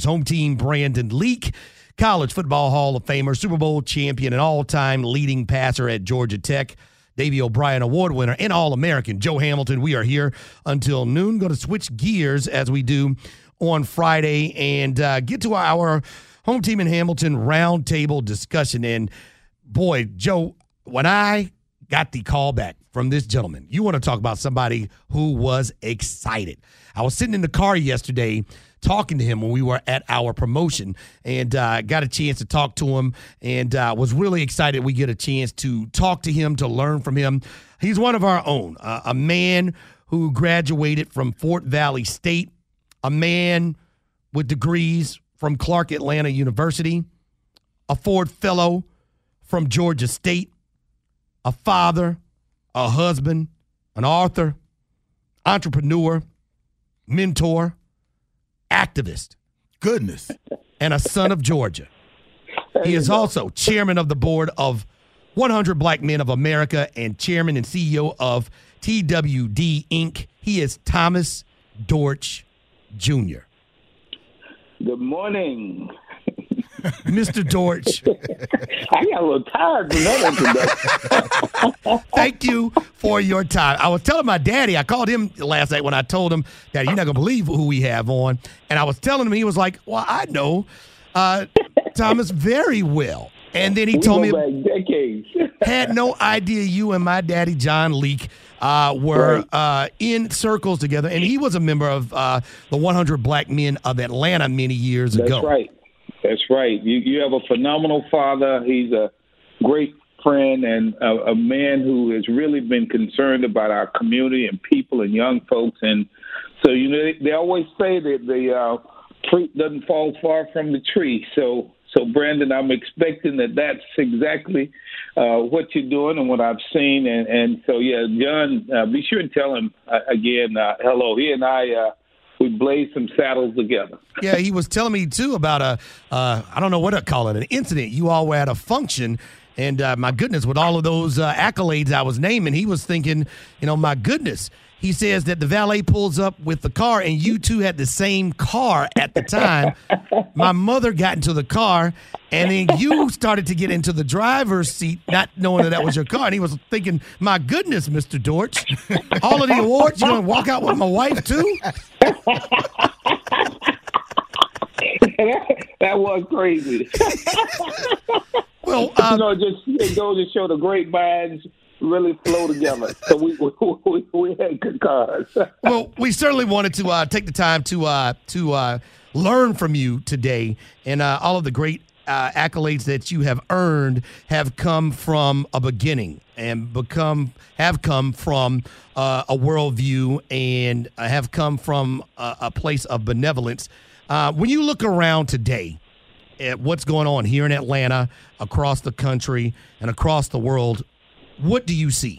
home team Brandon Leak, College Football Hall of Famer, Super Bowl champion, and all-time leading passer at Georgia Tech, Davey O'Brien Award winner, and All-American Joe Hamilton. We are here until noon. Going to switch gears as we do on Friday and get to our home team in Hamilton roundtable discussion. And, boy, Joe, when I got the call back from this gentleman, you want to talk about somebody who was excited. I was sitting in the car yesterday talking to him when we were at our promotion and got a chance to talk to him and was really excited we get a chance to talk to him, to learn from him. He's one of our own, a man who graduated from Fort Valley State, a man with degrees from Clark Atlanta University, a Ford Fellow from Georgia State, a father, a husband, an author, entrepreneur, mentor, activist. Goodness. And a son of Georgia. He is also chairman of the board of 100 Black Men of America and chairman and CEO of TWD Inc. He is Thomas Dortch Jr. Good morning. Mr. Dortch. I got a little tired from that introduction. Thank you for your time. I was telling my daddy, I called him last night when I told him, Daddy, you're not going to believe who we have on. And I was telling him, he was like, well, I know Thomas very well. And then he told me, back decades. Had no idea you and my daddy, John Leak, were in circles together. And he was a member of the 100 Black Men of Atlanta many years ago. That's right. That's right. You have a phenomenal father. He's a great friend and a man who has really been concerned about our community and people and young folks. And so, they always say that the fruit doesn't fall far from the tree. So Brandon, I'm expecting that's exactly what you're doing and what I've seen. And so, yeah, John, be sure and tell him again, hello. He and I, we blazed some saddles together. Yeah, he was telling me, too, about I don't know what to call it, an incident. You all were at a function, and my goodness, with all of those accolades I was naming, he was thinking, my goodness. He says that the valet pulls up with the car, and you two had the same car at the time. My mother got into the car, and then you started to get into the driver's seat, not knowing that was your car. And he was thinking, my goodness, Mr. Dortch, all of the awards, you're going to walk out with my wife, too? That was crazy. Well, it goes to show the great minds really flow together. So we had good cars. Well, we certainly wanted to take the time to learn from you today, and all of the great accolades that you have earned have come from a beginning and have come from a worldview and have come from a place of benevolence. When you look around today at what's going on here in Atlanta, across the country, and across the world, what do you see?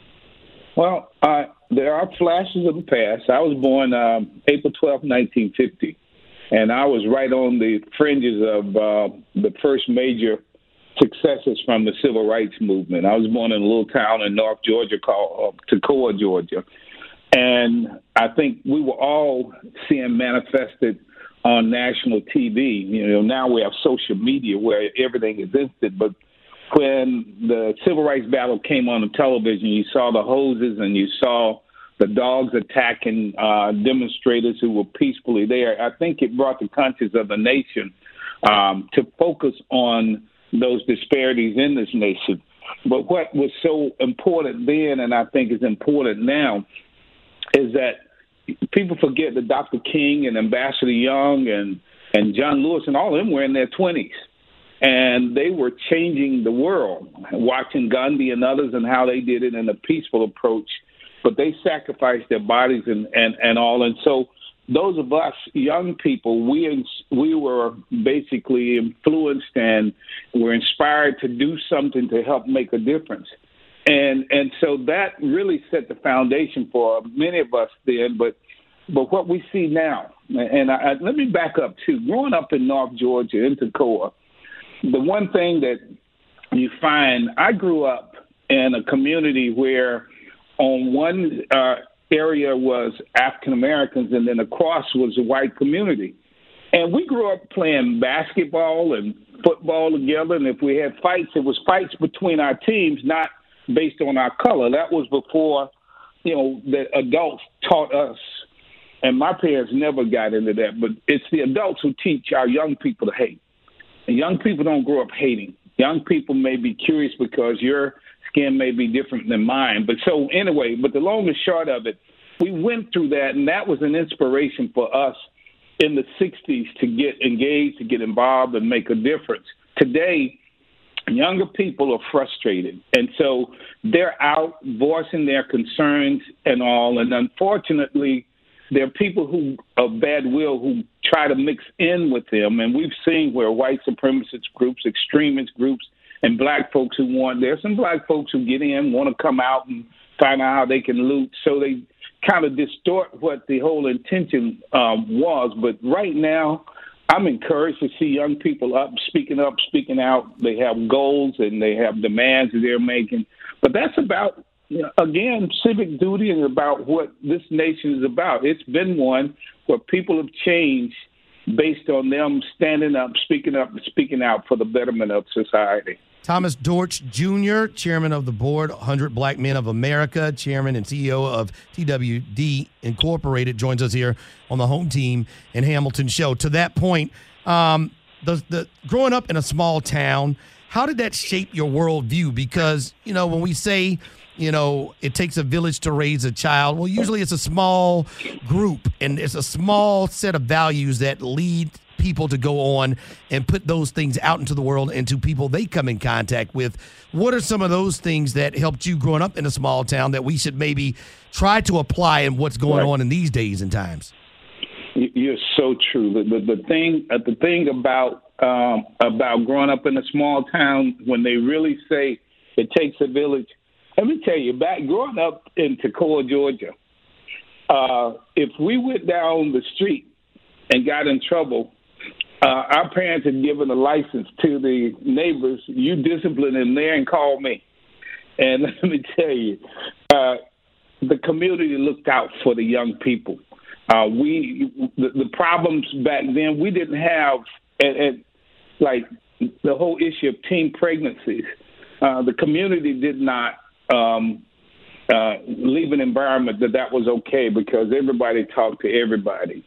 Well, there are flashes of the past. I was born April 12, 1950, and I was right on the fringes of the first major successes from the civil rights movement. I was born in a little town in North Georgia called Toccoa, Georgia. And I think we were all seeing manifested on national TV. Now we have social media where everything is instant, but when the civil rights battle came on the television, you saw the hoses and you saw the dogs attacking demonstrators who were peacefully there. I think it brought the conscience of the nation to focus on those disparities in this nation. But what was so important then, and I think is important now, is that people forget that Dr. King and Ambassador Young and John Lewis and all of them were in their 20s. And they were changing the world, watching Gandhi and others and how they did it in a peaceful approach. But they sacrificed their bodies and all. And so those of us young people, we were basically influenced and were inspired to do something to help make a difference. And so that really set the foundation for many of us then. But what we see now, and let me back up too. Growing up in North Georgia, in Toccoa, the one thing that you find, I grew up in a community where on one area was African Americans and then across was a white community. And we grew up playing basketball and football together. And if we had fights, it was fights between our teams, not based on our color. That was before, the adults taught us. And my parents never got into that. But it's the adults who teach our young people to hate. And young people don't grow up hating. Young people may be curious because your skin may be different than mine. But the long and short of it, we went through that, and that was an inspiration for us in the 60s to get engaged, to get involved, and make a difference. Today, younger people are frustrated, and so they're out voicing their concerns and all, and unfortunately, there are people who of bad will who try to mix in with them, and we've seen where white supremacist groups, extremist groups, and black folks there's some black folks who get in, want to come out and find out how they can loot, so they kind of distort what the whole intention was. But right now, I'm encouraged to see young people speaking out. They have goals and they have demands that they're making. But that's about, again, civic duty and about what this nation is about. It's been one where people have changed based on them standing up, speaking out for the betterment of society. Thomas Dortch Jr., chairman of the board, 100 Black Men of America, chairman and CEO of TWD Incorporated, joins us here on the Home Team in Hamilton show. To that point, the growing up in a small town, how did that shape your worldview? Because, when we say, it takes a village to raise a child, well, usually it's a small group, and it's a small set of values that lead people to go on and put those things out into the world and to people they come in contact with. What are some of those things that helped you growing up in a small town that we should maybe try to apply in what's going on in these days and times? You're so true. The thing about growing up in a small town, when they really say it takes a village, let me tell you, growing up in Toccoa, Georgia, if we went down the street and got in trouble, our parents had given a license to the neighbors. You discipline them there and call me. And let me tell you, the community looked out for the young people. The problems back then, we didn't have, like the whole issue of teen pregnancies. The community did not leave an environment that was okay because everybody talked to everybody.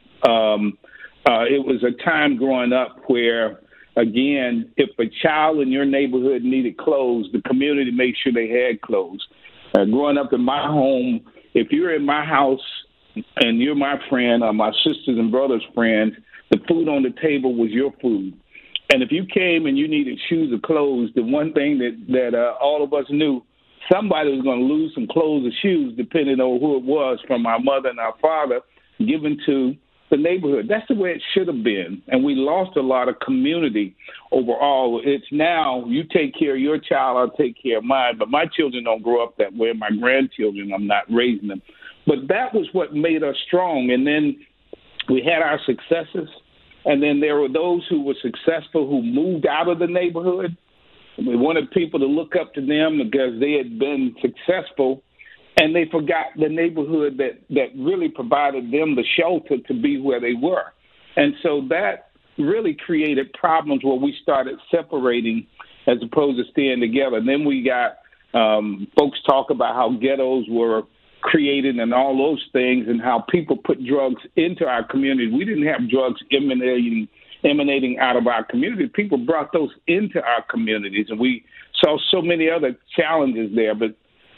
It was a time growing up where, again, if a child in your neighborhood needed clothes, the community made sure they had clothes. Growing up in my home, if you're in my house and you're my friend or my sisters and brothers' friends, the food on the table was your food. And if you came and you needed shoes or clothes, the one thing that all of us knew, somebody was going to lose some clothes or shoes, depending on who it was, from our mother and our father, given to the neighborhood. That's the way it should have been. And we lost a lot of community overall. It's now you take care of your child, I'll take care of mine. But my children don't grow up that way. My grandchildren, I'm not raising them. But that was what made us strong. And then we had our successes. And then there were those who were successful who moved out of the neighborhood. We wanted people to look up to them because they had been successful. And they forgot the neighborhood that really provided them the shelter to be where they were. And so that really created problems where we started separating as opposed to staying together. And then we got folks talk about how ghettos were created and all those things and how people put drugs into our community. We didn't have drugs emanating out of our community. People brought those into our communities, and we saw so many other challenges there. But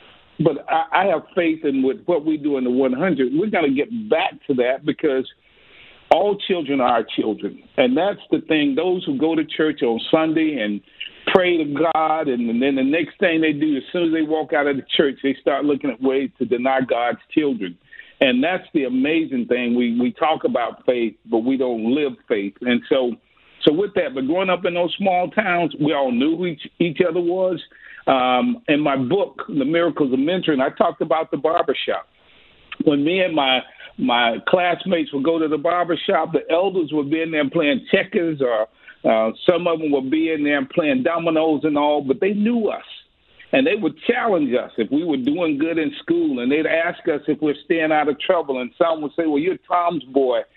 I have faith in with what we do in the 100. We're going to get back to that because all children are our children. And that's the thing. Those who go to church on Sunday and pray to God, and then the next thing they do, as soon as they walk out of the church, they start looking at ways to deny God's children. And that's the amazing thing. We talk about faith, but we don't live faith. And so with that, but growing up in those small towns, we all knew who each other was. In my book, The Miracles of Mentoring, I talked about the barbershop. When me and my classmates would go to the barbershop, the elders would be in there playing checkers, or some of them would be in there playing dominoes and all, but they knew us. And they would challenge us if we were doing good in school, and they'd ask us if we're staying out of trouble. And some would say, well, you're Tom's boy.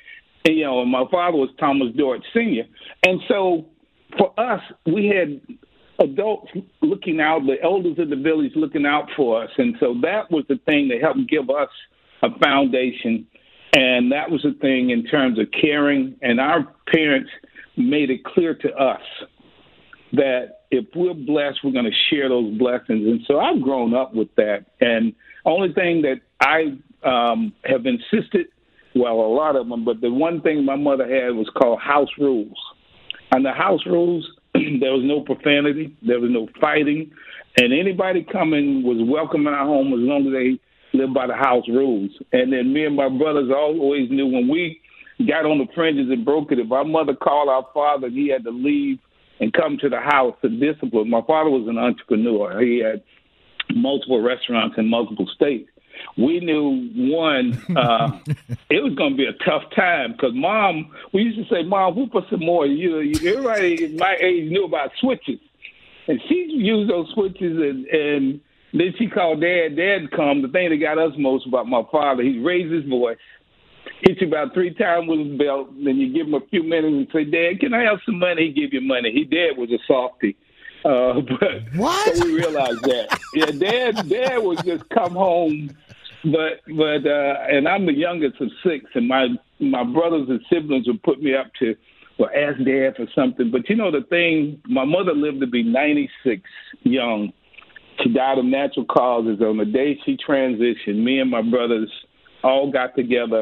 And my father was Thomas Dorch Sr. And so for us, we had adults looking out, the elders in the village looking out for us. And so that was the thing that helped give us a foundation. And that was the thing in terms of caring. And our parents made it clear to us that if we're blessed, we're going to share those blessings. And so I've grown up with that. And only thing that I have insisted, well, a lot of them, but the one thing my mother had was called house rules. And the house rules, there was no profanity, there was no fighting, and anybody coming was welcome in our home as long as they lived by the house rules. And then me and my brothers always knew when we got on the fringes and broke it, if our mother called our father, he had to leave and come to the house to discipline. My father was an entrepreneur. He had multiple restaurants in multiple states. We knew, one, it was going to be a tough time because Mom, we used to say, Mom, whoop us some more. Everybody my age knew about switches. And she used those switches, and then she called Dad. Dad come. The thing that got us most about my father, he raised his voice, hit you about 3 times with his belt, then you give him a few minutes and say, Dad, can I have some money? He give you money. His dad was a softie. But what? So we realized that. Yeah, Dad would just come home. But and I'm the youngest of 6, and my brothers and siblings would put me up to, well, ask Dad for something. But the thing, my mother lived to be 96 young. She died of natural causes. On the day she transitioned, me and my brothers all got together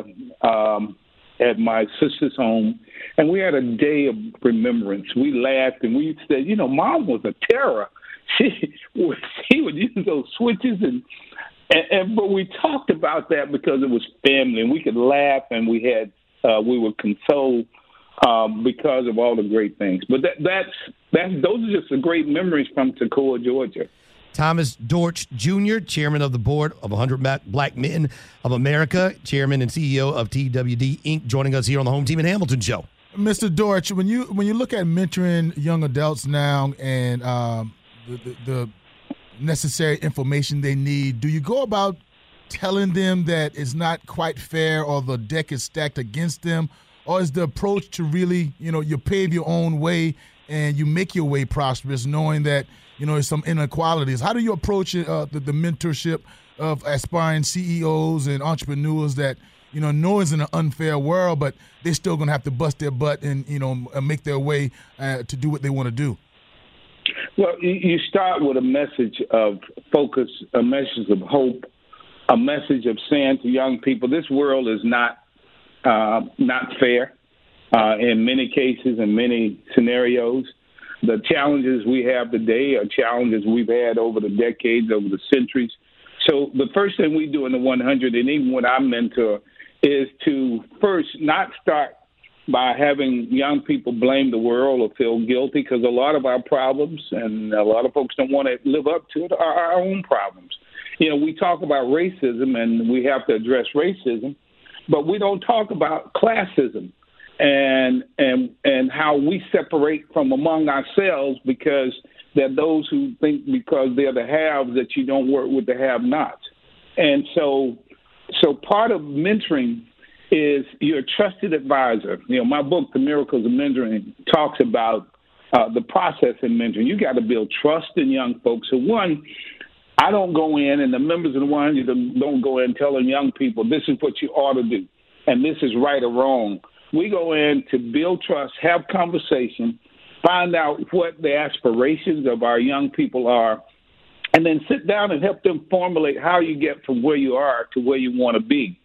at my sister's home, and we had a day of remembrance. We laughed, and we said, Mom was a terror. She would use those switches but we talked about that because it was family, and we could laugh, and we were consoled because of all the great things. But those are just the great memories from Toccoa, Georgia. Thomas Dorch Jr., chairman of the board of 100 Black Men of America, chairman and CEO of TWD Inc., joining us here on the Home Team in Hamilton show. Mr. Dorch, when you look at mentoring young adults now and the necessary information they need, do you go about telling them that it's not quite fair or the deck is stacked against them, or is the approach to really, you pave your own way and you make your way prosperous, knowing that there's some inequalities? How do you approach the mentorship of aspiring CEOs and entrepreneurs that know it's in an unfair world, but they're still going to have to bust their butt and make their way to do what they want to do? Well, you start with a message of focus, a message of hope, a message of saying to young people, this world is not fair in many cases, in many scenarios. The challenges we have today are challenges we've had over the decades, over the centuries. So the first thing we do in the 100, and even when I mentor, is to first not start by having young people blame the world or feel guilty, because a lot of our problems, and a lot of folks don't want to live up to it, are our own problems. We talk about racism, and we have to address racism, but we don't talk about classism and how we separate from among ourselves, because there are those who think because they're the haves that you don't work with the have-nots. And so part of mentoring is you're a trusted advisor. My book, The Miracles of Mentoring, talks about the process in mentoring. You got to build trust in young folks. So one, I don't go in, and the members of the 100 don't go in telling young people this is what you ought to do and this is right or wrong. We go in to build trust, have conversation, find out what the aspirations of our young people are, and then sit down and help them formulate how you get from where you are to where you want to be.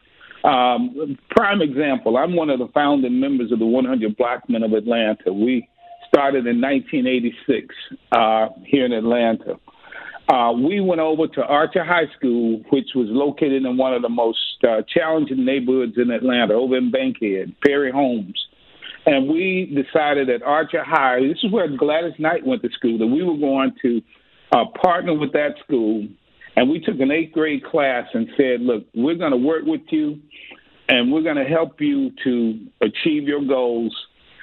Prime example, I'm one of the founding members of the 100 Black Men of Atlanta. We started in 1986 here in Atlanta. We went over to Archer High School, which was located in one of the most challenging neighborhoods in Atlanta, over in Bankhead, Perry Homes. And we decided at Archer High, this is where Gladys Knight went to school, that we were going to partner with that school. And we took an 8th grade class and said, look, we're going to work with you, and we're going to help you to achieve your goals.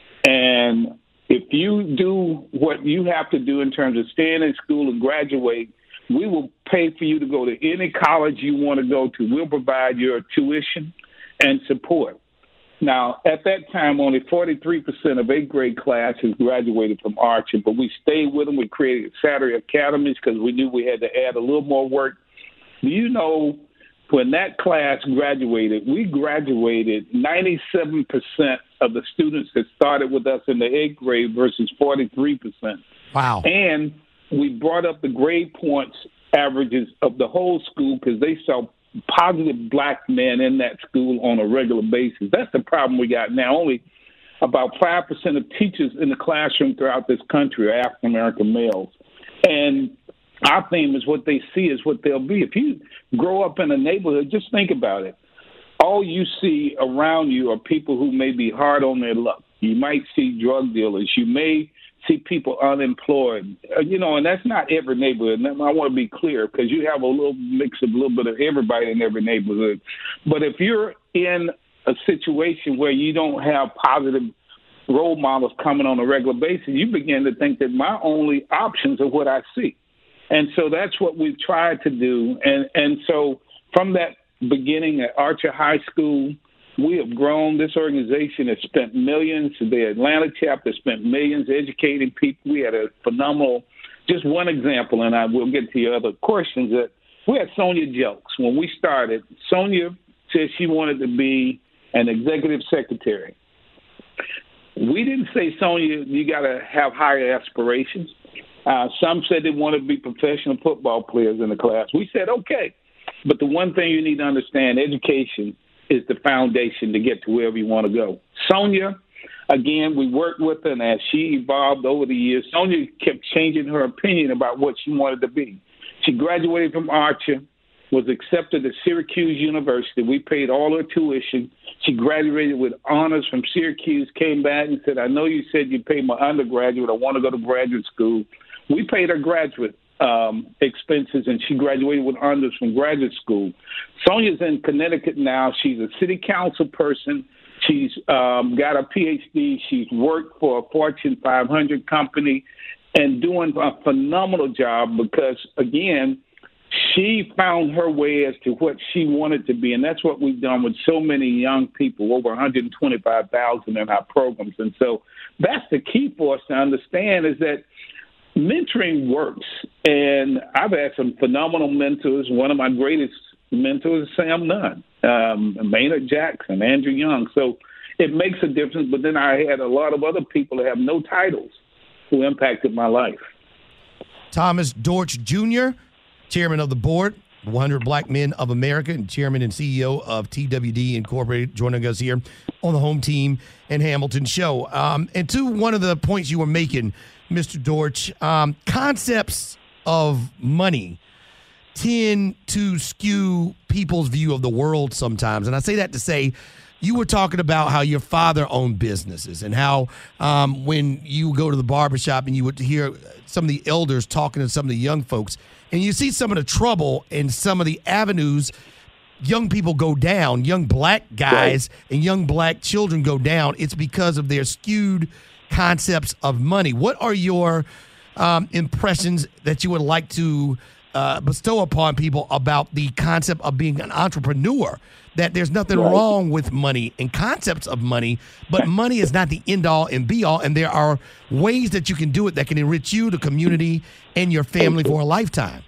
And if you do what you have to do in terms of staying in school and graduate, we will pay for you to go to any college you want to go to. We'll provide your tuition and support. Now, at that time, only 43% of eighth grade classes graduated from Archer, but we stayed with them. We created Saturday academies because we knew we had to add a little more work. Do you know when that class graduated, we graduated 97% of the students that started with us in the eighth grade versus 43%. Wow. And we brought up the grade points averages of the whole school because they saw positive black men in that school on a regular basis. That's the problem we got now. Only about 5% of teachers in the classroom throughout this country are African American males. And our theme is what they see is what they'll be. If you grow up in a neighborhood, just think about it. All you see around you are people who may be hard on their luck. You might see drug dealers. You may see people unemployed, and that's not every neighborhood. And I want to be clear because you have a little mix of a little bit of everybody in every neighborhood. But if you're in a situation where you don't have positive role models coming on a regular basis, you begin to think that my only options are what I see. And so that's what we've tried to do. And so from that beginning at Archer High School, we have grown. This organization has spent millions. The Atlanta chapter spent millions educating people. We had a phenomenal, just one example, and I will get to your other questions. That we had Sonia Jelks. When we started, Sonia said she wanted to be an executive secretary. We didn't say, Sonia, you got to have higher aspirations. Some said they wanted to be professional football players in the class. We said, okay. But the one thing you need to understand, education is the foundation to get to wherever you want to go. Sonia, again, we worked with her, and as she evolved over the years, Sonia kept changing her opinion about what she wanted to be. She graduated from Archer, was accepted at Syracuse University. We paid all her tuition. She graduated with honors from Syracuse, came back and said, I know you said you paid my undergraduate. I want to go to graduate school. We paid her graduate expenses, and she graduated with honors from graduate school. Sonia's in Connecticut now. She's a city council person. She's got a PhD. She's worked for a Fortune 500 company and doing a phenomenal job because, again, she found her way as to what she wanted to be, and that's what we've done with so many young people, over 125,000 in our programs. And so that's the key for us to understand is that mentoring works, and I've had some phenomenal mentors. One of my greatest mentors is Sam Nunn, Maynard Jackson, Andrew Young. So it makes a difference, but then I had a lot of other people that have no titles who impacted my life. Thomas Dortch Jr., chairman of the board, 100 Black Men of America, and chairman and CEO of TWD Incorporated, joining us here on the Home Team and Hamilton Show. And to one of the points you were making, Mr. Dortch, concepts of money tend to skew people's view of the world sometimes. And I say that to say, you were talking about how your father owned businesses and how when you go to the barbershop and you would hear some of the elders talking to some of the young folks, and you see some of the trouble and some of the avenues young people go down, young black guys and young black children go down, it's because of their skewed concepts of money. What are your impressions that you would like to bestow upon people about the concept of being an entrepreneur? That there's nothing wrong with money and concepts of money, but money is not the end-all and be-all, and there are ways that you can do it that can enrich you, the community, and your family for a lifetime.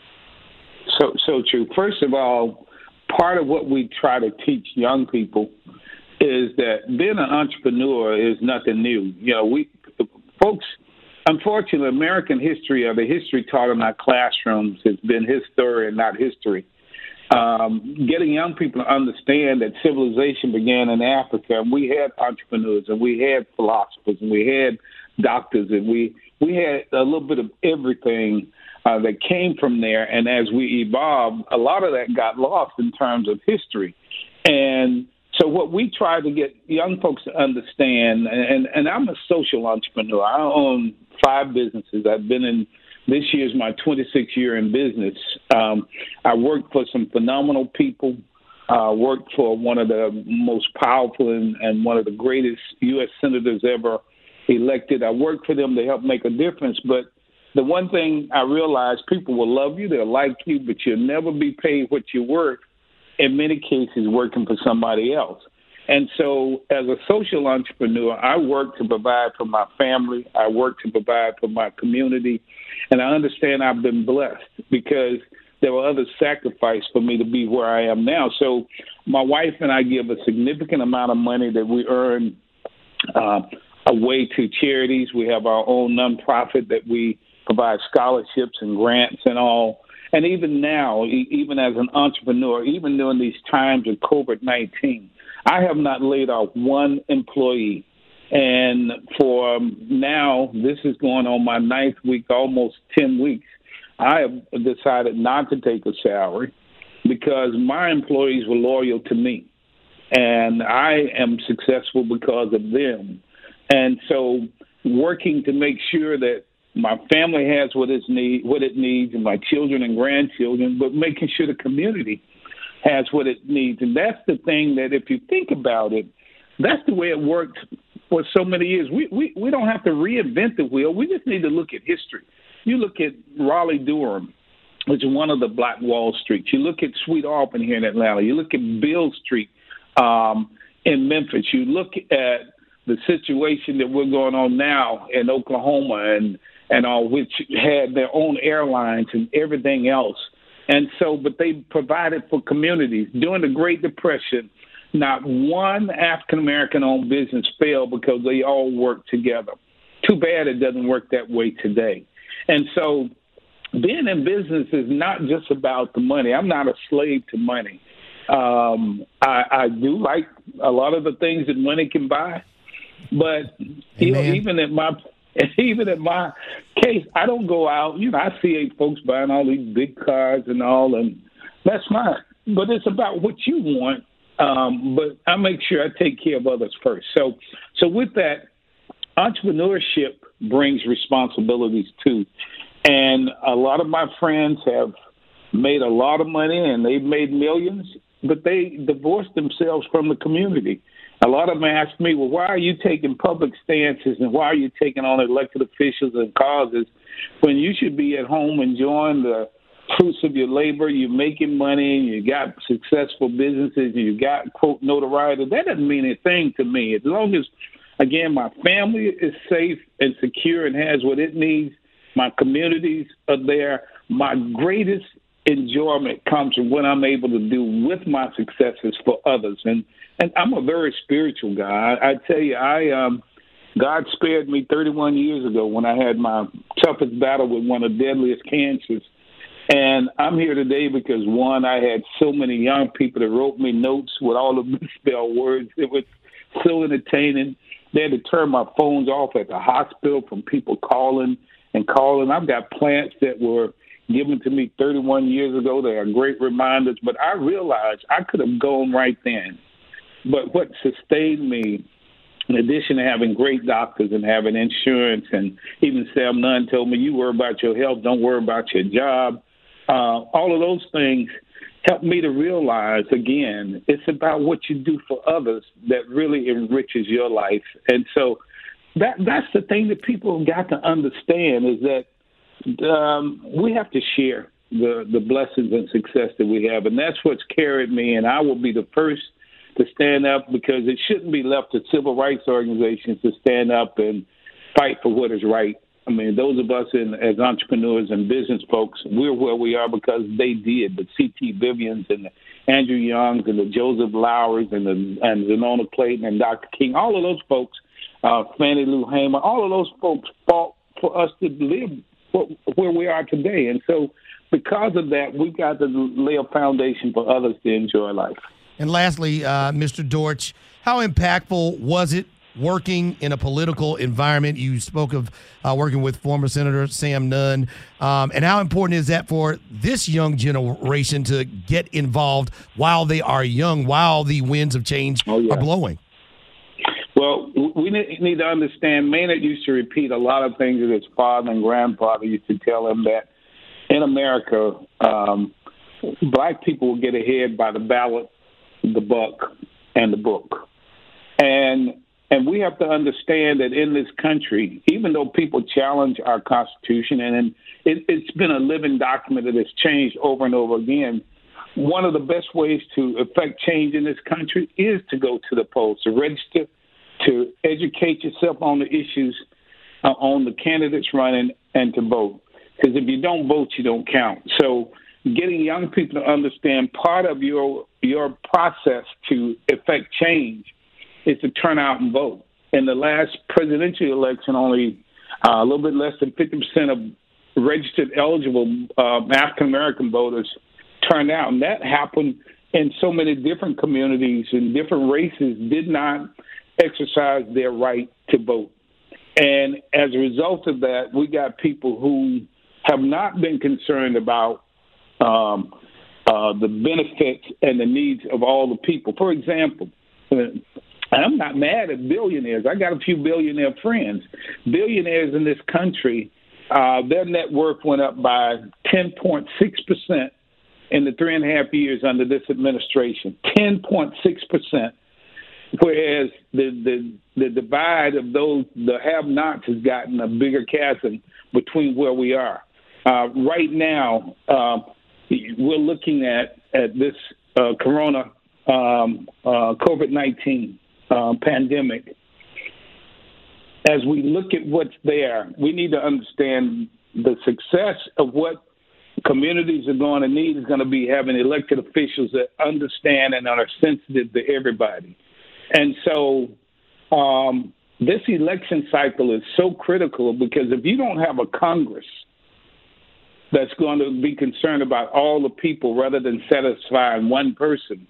So true. First of all, part of what we try to teach young people is that being an entrepreneur is nothing new. You know, folks, unfortunately, American history, or the history taught in our classrooms, has been his story and not history. Getting young people to understand that civilization began in Africa, and we had entrepreneurs, and we had philosophers, and we had doctors, and we had a little bit of everything that came from there. And as we evolved, a lot of that got lost in terms of history. And so what we try to get young folks to understand, and I'm a social entrepreneur. I own 5 businesses. I've been in, this year's my 26th year in business. I worked for some phenomenal people. Worked for one of the most powerful and one of the greatest U.S. senators ever elected. I worked for them to help make a difference. But the one thing I realized, people will love you, they'll like you, but you'll never be paid what you're worth, in many cases working for somebody else. And so as a social entrepreneur, I work to provide for my family. I work to provide for my community. And I understand I've been blessed because there were other sacrifices for me to be where I am now. So my wife and I give a significant amount of money that we earn away to charities. We have our own nonprofit that we provide scholarships and grants and all. And even now, even as an entrepreneur, even during these times of COVID-19, I have not laid off one employee. And for now, this is going on my 9th week, almost 10 weeks. I have decided not to take a salary because my employees were loyal to me. And I am successful because of them. And so working to make sure that my family has what it needs, and my children and grandchildren, but making sure the community has what it needs. And that's the thing that if you think about it, that's the way it worked for so many years. We don't have to reinvent the wheel. We just need to look at history. You look at Raleigh-Durham, which is one of the Black Wall Streets. You look at Sweet Auburn here in Atlanta. You look at Beale Street in Memphis. You look at the situation that we're going on now in Oklahoma and all, which had their own airlines and everything else. And so, but they provided for communities. During the Great Depression, not one African-American-owned business failed because they all worked together. Too bad it doesn't work that way today. And so being in business is not just about the money. I'm not a slave to money. I do like a lot of the things that money can buy, but you know, even at my case, I don't go out. You know, I see folks buying all these big cars and all, and that's fine. But it's about what you want. But I make sure I take care of others first. So with that, entrepreneurship brings responsibilities too. And a lot of my friends have made a lot of money and they've made millions, but they divorced themselves from the community. A lot of them ask me, well, why are you taking public stances and why are you taking on elected officials and causes when you should be at home enjoying the fruits of your labor? You're making money and you got successful businesses and you got, quote, notoriety. That doesn't mean anything to me. As long as, again, my family is safe and secure and has what it needs, my communities are there, my greatest enjoyment comes from what I'm able to do with my successes for others. And I'm a very spiritual guy. I tell you, God spared me 31 years ago when I had my toughest battle with one of the deadliest cancers. And I'm here today because, one, I had so many young people that wrote me notes with all the misspelled words. It was so entertaining. They had to turn my phones off at the hospital from people calling and calling. I've got plants that were given to me 31 years ago. They are great reminders. But I realized I could have gone right then. But what sustained me, in addition to having great doctors and having insurance, and even Sam Nunn told me, you worry about your health, don't worry about your job. All of those things helped me to realize, again, it's about what you do for others that really enriches your life. And so that's the thing that people have got to understand is that we have to share the blessings and success that we have. And that's what's carried me. And I will be the first to stand up because it shouldn't be left to civil rights organizations to stand up and fight for what is right. I mean, those of us as entrepreneurs and business folks, we're where we are because they did. The C.T. Vivians and the Andrew Youngs and the Joseph Lowrys and Zenona Clayton and Dr. King, all of those folks, Fannie Lou Hamer, all of those folks fought for us to live where we are today. And so because of that, we've got to lay a foundation for others to enjoy life. And lastly, Mr. Dortch, how impactful was it working in a political environment? You spoke of working with former Senator Sam Nunn. And how important is that for this young generation to get involved while they are young, while the winds of change are blowing? Well, we need to understand, Maynard used to repeat a lot of things that his father and grandfather used to tell him, that in America, black people will get ahead by the ballot, the buck, and the book. And we have to understand that in this country, even though people challenge our Constitution, and it's been a living document that has changed over and over again, one of the best ways to affect change in this country is to go to the polls, to register, to educate yourself on the issues, on the candidates running, and to vote. Because if you don't vote, you don't count. So getting young people to understand part of your process to affect change is to turn out and vote. In the last presidential election, only a little bit less than 50% of registered eligible African-American voters turned out. And that happened in so many different communities and different races did not exercise their right to vote. And as a result of that, we got people who have not been concerned about the benefits and the needs of all the people. For example, I'm not mad at billionaires. I got a few billionaire friends. Billionaires in this country, their net worth went up by 10.6% in the 3.5 years under this administration. 10.6%. Whereas the divide of those, the have-nots, has gotten a bigger chasm between where we are. Right now, we're looking at this COVID-19 pandemic. As we look at what's there, we need to understand the success of what communities are going to need is going to be having elected officials that understand and are sensitive to everybody. And so this election cycle is so critical because if you don't have a Congress that's going to be concerned about all the people rather than satisfying one person,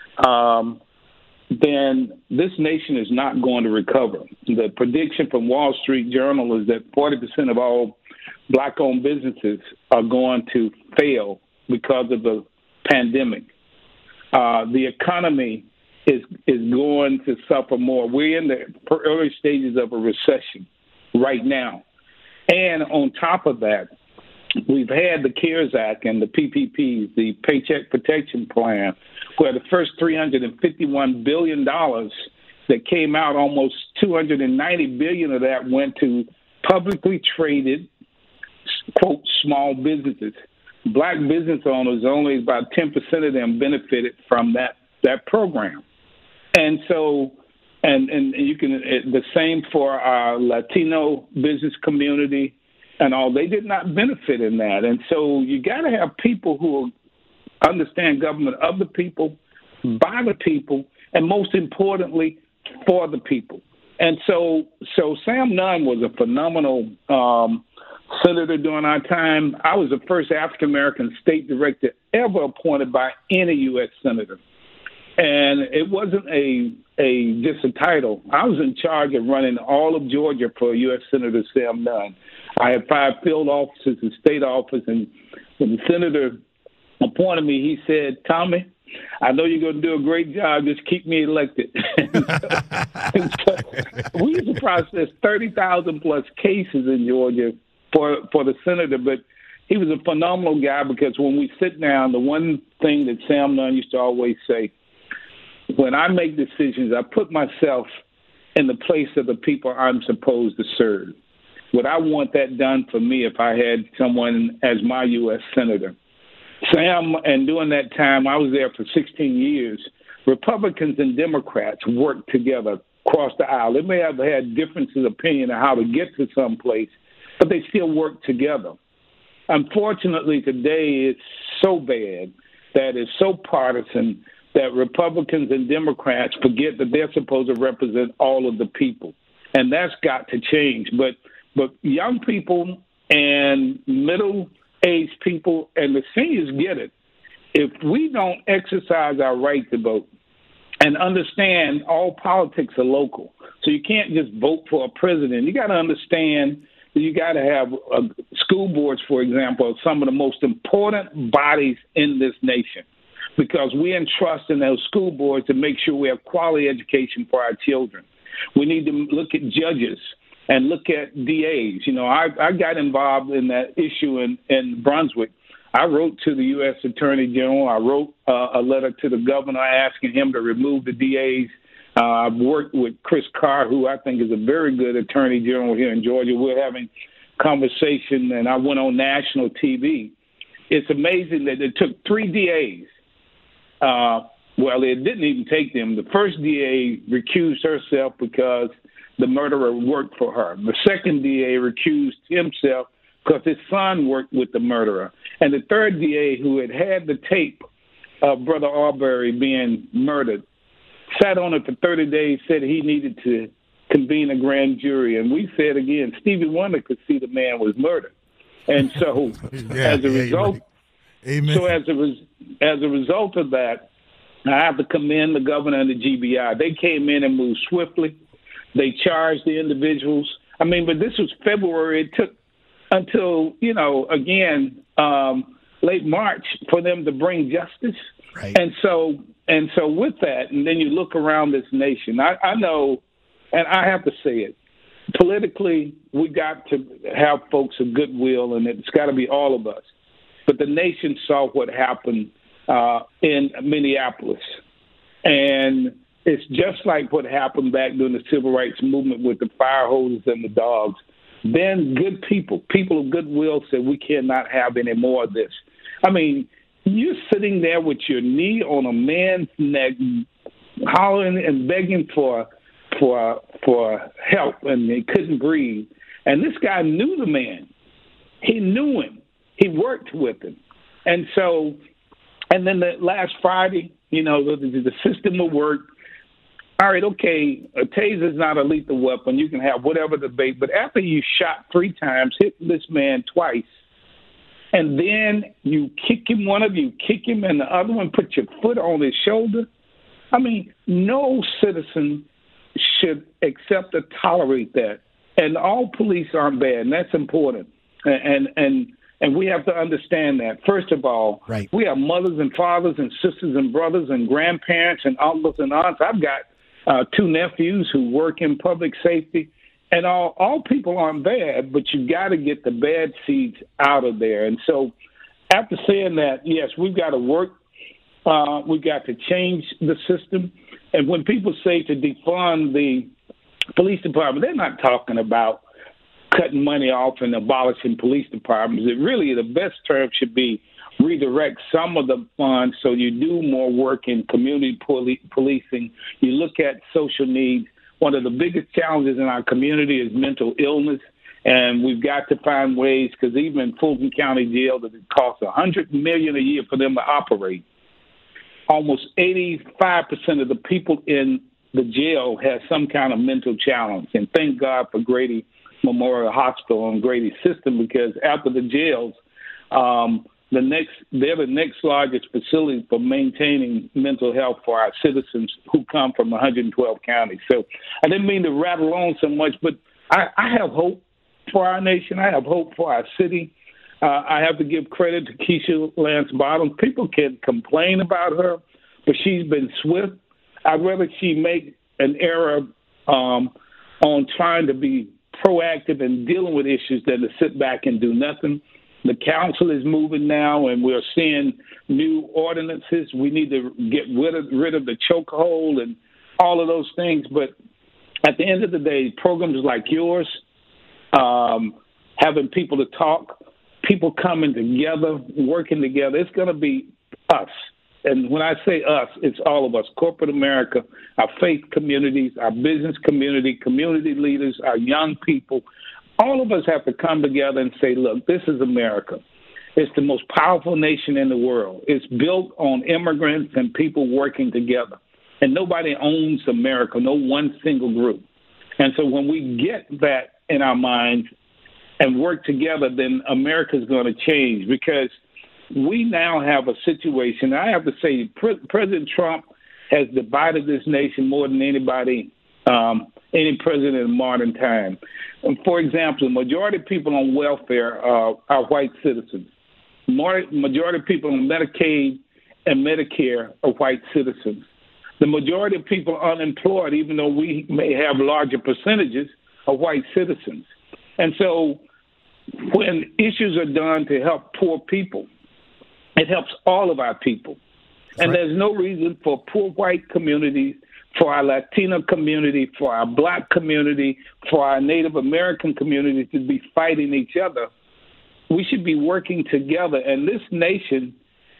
then this nation is not going to recover. The prediction from Wall Street Journal is that 40% of all Black-owned businesses are going to fail because of the pandemic. The economy is going to suffer more. We're in the early stages of a recession right now. And on top of that, we've had the CARES Act and the PPP, the Paycheck Protection Plan, where the first $351 billion that came out, almost $290 billion of that went to publicly traded, quote, small businesses. Black business owners, only about 10% of them benefited from that program. And so, and you can, the same for our Latino business community and all, they did not benefit in that. And so you got to have people who understand government of the people, by the people, and most importantly, for the people. And so Sam Nunn was a phenomenal senator during our time. I was the first African-American state director ever appointed by any U.S. senator. And it wasn't just a title. I was in charge of running all of Georgia for U.S. Senator Sam Nunn. I had 5 field offices and state office, and when the senator appointed me, he said, "Tommy, I know you're going to do a great job. Just keep me elected." so we used to process 30,000 plus cases in Georgia for the senator, but he was a phenomenal guy because when we sit down, the one thing that Sam Nunn used to always say, when I make decisions, I put myself in the place of the people I'm supposed to serve. Would I want that done for me if I had someone as my U.S. Senator? Sam, and during that time, I was there for 16 years, Republicans and Democrats worked together across the aisle. They may have had differences of opinion on how to get to some place, but they still worked together. Unfortunately, today it's so bad that it's so partisan that Republicans and Democrats forget that they're supposed to represent all of the people. And that's got to change. But young people and middle-aged people and the seniors get it. If we don't exercise our right to vote and understand all politics are local, so you can't just vote for a president. You got to understand that you got to have school boards, for example, are some of the most important bodies in this nation, because we entrust in those school boards to make sure we have quality education for our children. We need to look at judges and look at DAs. You know, I got involved in that issue in Brunswick. I wrote to the U.S. Attorney General. I wrote a letter to the governor asking him to remove the DAs. I've worked with Chris Carr, who I think is a very good attorney general here in Georgia. We're having conversation, and I went on national TV. It's amazing that it took 3 DAs well, it didn't even take them. The first DA recused herself because the murderer worked for her. The second DA recused himself because his son worked with the murderer. And the third DA, who had the tape of Brother Arbery being murdered, sat on it for 30 days, said he needed to convene a grand jury. And we said again, Stevie Wonder could see the man was murdered. And so as a result, Amen. so as a result of that, I have to commend the governor and the GBI. They came in and moved swiftly. They charged the individuals. I mean, but this was February. It took until, late March for them to bring justice. Right. And so with that, and then you look around this nation, I know, and I have to say it, politically, we got to have folks of goodwill, and it's got to be all of us. But the nation saw what happened in Minneapolis. And it's just like what happened back during the civil rights movement with the fire hoses and the dogs. Then good people of goodwill, said we cannot have any more of this. I mean, you're sitting there with your knee on a man's neck, hollering and begging for help, and he couldn't breathe. And this guy knew the man. He knew him. He worked with him. And so, and then the last Friday, the system will work. All right, okay, a taser is not a lethal weapon. You can have whatever debate. But after you shot 3 times, hit this man twice, and then you kick him, one of you kick him, and the other one put your foot on his shoulder. I mean, no citizen should accept or tolerate that. And all police aren't bad, and that's important. And we have to understand that. First of all, right. We have mothers and fathers and sisters and brothers and grandparents and uncles and aunts. I've got 2 nephews who work in public safety. And all people aren't bad, but you got to get the bad seeds out of there. And so after saying that, yes, we've got to work. We've got to change the system. And when people say to defund the police department, they're not talking about cutting money off and abolishing police departments. It really, the best term should be redirect some of the funds so you do more work in community policing. You look at social needs. One of the biggest challenges in our community is mental illness, and we've got to find ways, because even Fulton County Jail, that it costs $100 million a year for them to operate. Almost 85% of the people in the jail have some kind of mental challenge, and thank God for Grady Memorial Hospital and Grady System, because after the jails, they're the next largest facility for maintaining mental health for our citizens who come from 112 counties. So I didn't mean to rattle on so much, but I have hope for our nation. I have hope for our city. I have to give credit to Keisha Lance Bottoms. People can complain about her, but she's been swift. I'd rather she make an error on trying to be proactive in dealing with issues than to sit back and do nothing. The council is moving now, and we're seeing new ordinances. We need to get rid of the chokehold and all of those things. But at the end of the day, programs like yours, having people to talk, people coming together, working together, it's going to be us. And when I say us, it's all of us, corporate America, our faith communities, our business community, community leaders, our young people. All of us have to come together and say, look, this is America. It's the most powerful nation in the world. It's built on immigrants and people working together. And nobody owns America, no one single group. And so when we get that in our minds and work together, then America's going to change, because we now have a situation. I have to say, President Trump has divided this nation more than anybody, any president in modern time. And for example, the majority of people on welfare are white citizens. Majority of people on Medicaid and Medicare are white citizens. The majority of people unemployed, even though we may have larger percentages, are white citizens. And so when issues are done to help poor people, it helps all of our people. And right. There's no reason for poor white communities, for our Latino community, for our black community, for our Native American community to be fighting each other. We should be working together. And this nation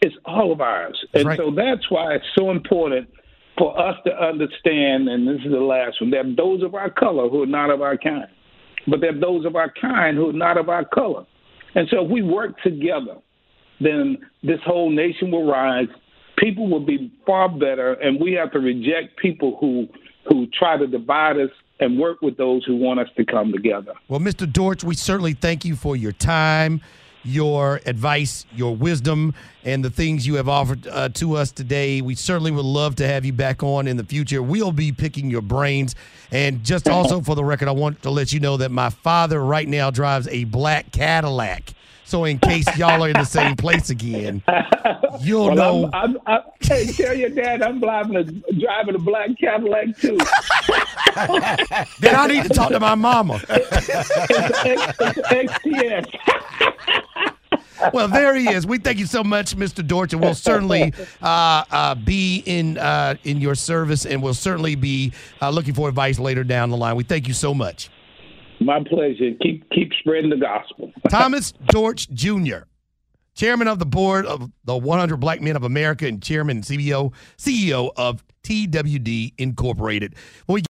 It's all of ours. And right. so that's why it's so important for us to understand, and this is the last one, there are those of our color who are not of our kind. But there are those of our kind who are not of our color. And so if we work together, then this whole nation will rise. People will be far better, and we have to reject people who try to divide us and work with those who want us to come together. Well, Mr. Dortch, we certainly thank you for your time, your advice, your wisdom, and the things you have offered to us today. We certainly would love to have you back on in the future. We'll be picking your brains. And just also for the record, I want to let you know that my father right now drives a black Cadillac. So in case y'all are in the same place again, you'll know. Hey, tell your dad I'm driving a black Cadillac, too. Then I need to talk to my mama. It's XTS. Well, there he is. We thank you so much, Mr. Dortch, and we'll certainly be in your service, and we'll certainly be looking for advice later down the line. We thank you so much. My pleasure. Keep spreading the gospel. Thomas Dortch Jr., chairman of the board of the 100 Black Men of America and chairman and CEO of TWD Incorporated.